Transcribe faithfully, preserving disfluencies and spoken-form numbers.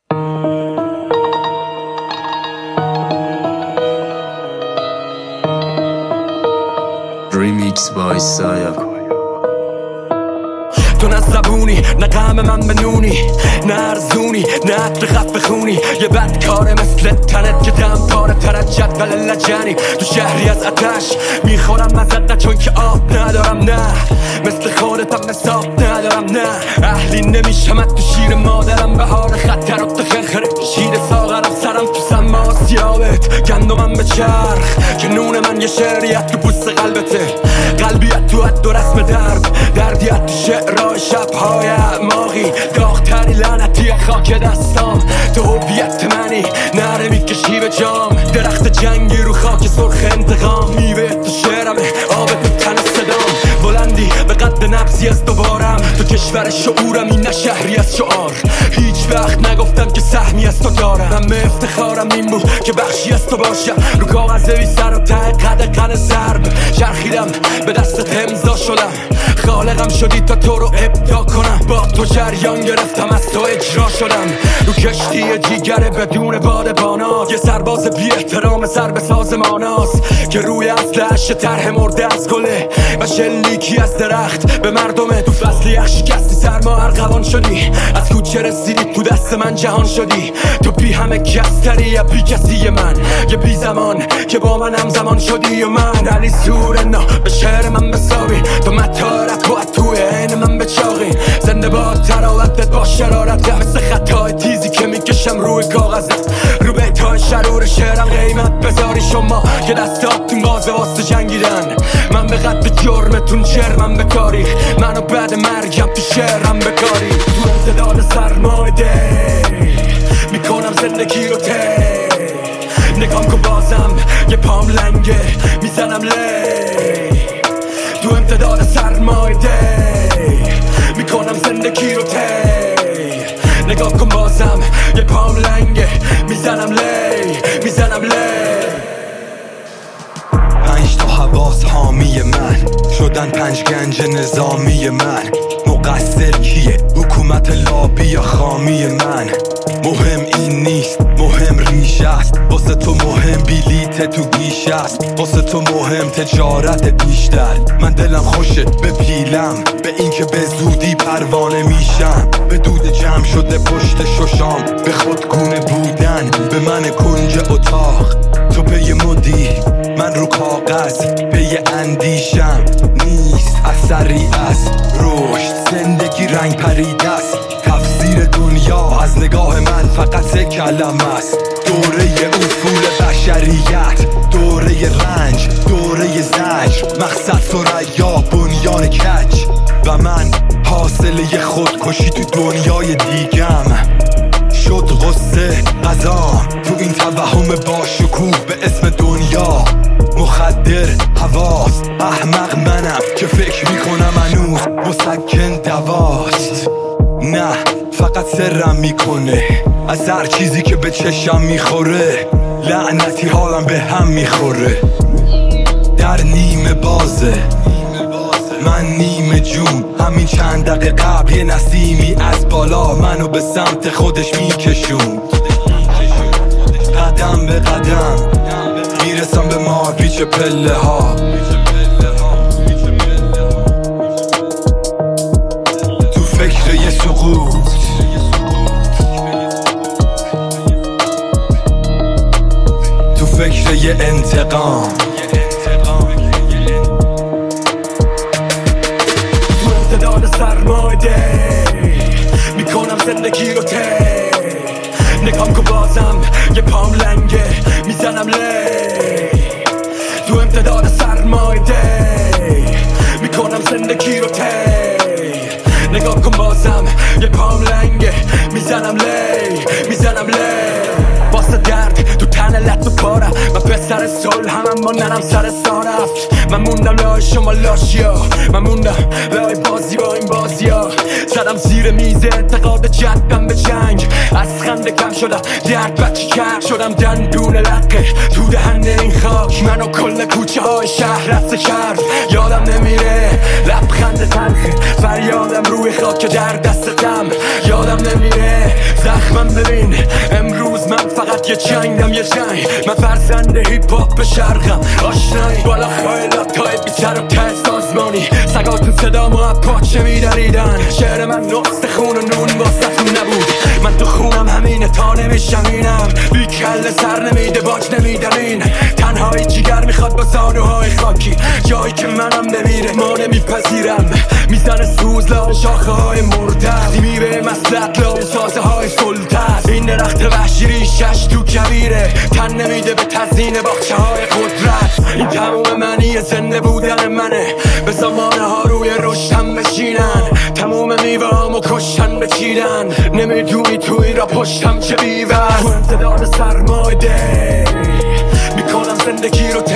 Remix by Saya. تو نه زبونی نه غم من بنونی نه ارزونی نه عطر خط بخونی یه بدکاره مثل تنت که دم پاره ترت جدول لجنی تو شهری از آتش میخورم ازت چون که آب ندارم نه مثل خودتم حساب ندارم نه اهلی نمیشم تو شیر مادرم بهار خطر و تخخره شیر ساغرم سرم تو سما سیابت گندمم به چرخ که نون من یه شعریت تو پوست قلبته قلبیت تو حد و رسم درد دردیت تو شعرهای شبهای اعماقی داغتری لعنتی خاک دستام تو هویت منی نره میکشی به جام درخت جنگی رو خاک سرخ انتقام میوه تو شعرمه آب تو تن صدام بلندی به قد نبضی از دوبارم تو کشور شعورم این نه شهری از شعار هیچ وقت نگفتم که سهمی از تو دارم من به افتخارم این بود که بخشی از تو باشم رو کاغذ بی سر و ته قد قن ضرب چرخیدم به دستت امضا شدم خالقم شدی تا تو رو ابداع کنم با تو جریان گرفتم از تو اجرا شدم رو کشتی دیگره بدون بادبانا یه سرباز بی احترام سر به سازماناست که روی اصلش طرح مرده از گله و شلیکی از درخت به مردمه تو فصل یخ شکستی سرما ارغوان شدی از کوچه رسیدی تو دست من جهان شدی تو بی همه کستری یا بی کسی من یه بی زمان که با من همزمان شدی و من علی سورنا به شعر من بساوی تو متارت باید توی عین من بچاقی زنده با تراوتت با شرارت مثل خطای تیزی که میکشم روی کاغذت رو بیتای شرور شعرم قیمت بذاری شما که دستاتون بازه واسه جنگیدن من به قد جرمتون جرمم به تاریخ منو بعد مرگم تو شعرم بکاری تو امتداد سرمایده میکنم زندگی رو ته نگام کن بازم یه پام لنگه میزنم لی تو امتداد سرمایده میکنم زندگی رو ته نگاه کن بازم یه پام لنگه میزنم لی میزنم لی پنج تا حواس حامی من شدن پنج گنج نظامی من مقصر کیه حکومت لابی یا خامی من مهم این نیست مهم ریش است واسه تو مهم بلیت تو گیش است واسه تو مهم تجارت بیشتر من دلم خوشه به پیلم به این که به زودی پروانه میشم به دود جمع شده پشت ششام به خودگونه بودن به من کنج اتاق تو پی مدی من رو کاغذ پی اندیشم نیست اثری از رشد زندگی رنگ پریده است تفسیر دنیا از نگاه من فقط سه کلمه است دوره افول بشریت دوره رنج دوره زجر مقصد ثریا بنیان کج و من حاصله خودکشی تو دنیای دیگم شد غصه قضام تو این توهم با شکوه به اسم دنیا مخدر حواس احمق منم که فکر میکنم هنوز مسکن دواست نه فقط سرم میکنه از هر چیزی که به چشم میخوره لعنتی حالم به هم میخوره در نیمه بازه من نیمه جون همین چند دقیقه قبل یه نسیمی از بالا منو به سمت خودش میکشون قدم به قدم میرسم به مار پیچ پله ها تو فکر یه سقوط تو فکر یه انتقام تو امتداد سرمایده میکنم زندگی رو ته نگام کن بازم یه پام لنگه میزنم لی تو امتداد سرمایده میکنم زندگی رو ته نگاه کن بازم یه پام لنگه میزنم لی میزنم لی واسه درد تو تن لط و پارم من پسر سل هم اما ننم سر سارفت من موندم لای شما لاشیا من موندم لای بازی با این بازیا زدم زیر میز اعتقاد جدم به جنگ از خنده کم شدم درد بچه کرد شدم دندون لقه تو دهن این خاک منو کل کوچه های شهر رسه کرد یادم نمیره لبخند تلخه فریادم روی خاک در دستم یادم نمیره زخمم ببین امروز من فقط یه چنگم یه چنگ من فرزند هیپ هاپ شرقم آشنایی بالا خیلات های بی سر و ته سازمانی سگا تو صدا ما پاچه میدریدن شعر من نقص خون و نون واسه نبود من تو خونم همینه تا نمیشمینم بی کل سر نمیده باج نمیدمین تنهایی جیگر میخواد با زانوهای خاکی جایی که منم بمیره ما نمیپذیرم میزنه سوز لای شاخه های مردم میبه مسلط لای سازه های سلطت این درخت وحشی ریشش تو کبیره تن نمیده به تزیین باخچه های قدرت این تموم منی زنده بودن منه به زمانه ها روی رشتم بشینن تموم میوه همو کشتن بچیدن نمیدونی توی را پشتم چه بیور تو امتداد سرمایده میکنم زندگی رو